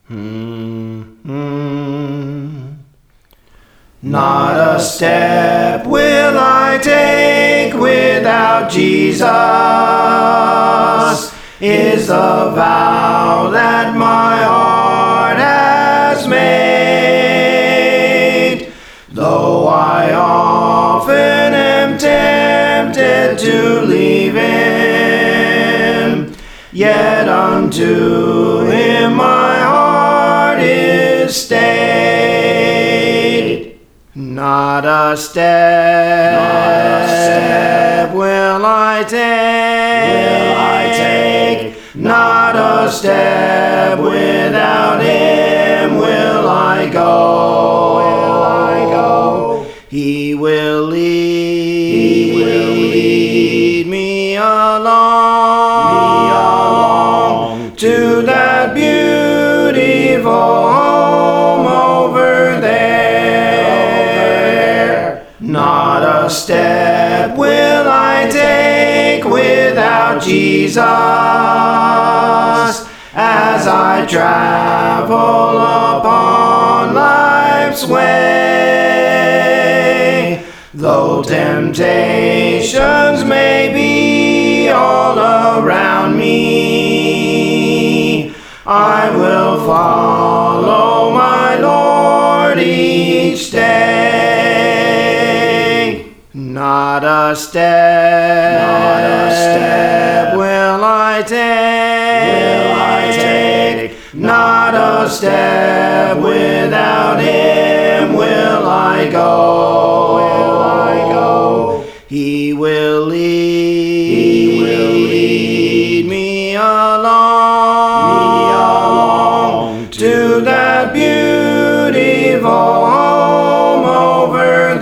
Not a step will I take without Jesus, is the vow that my heart has made. Though I often am tempted to leave him, yet unto him my heart is stayed. Not a step will I take, not a step without him will I go. He will lead me along to that beautiful home over there. Not a step will I take without Jesus as I travel upon life's way. Though temptations may be all around me, I will follow my Lord each day. Not a step will I take, not a step without him will I go. He will lead me along to that beautiful home over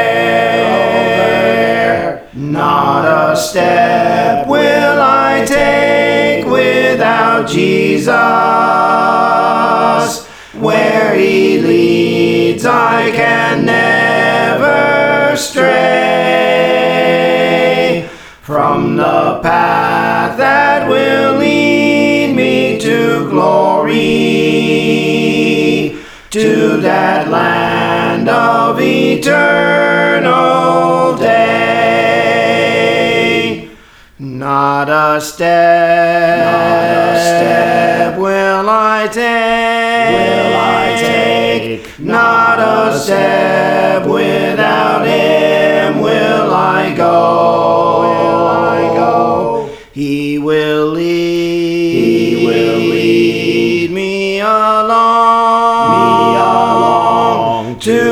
there. Not a step will I take without Jesus. Where he leads I can never stray from the path that will lead me to glory, to that land of eternal day. Not a step will I take, not a step without him will I go. He will lead me along to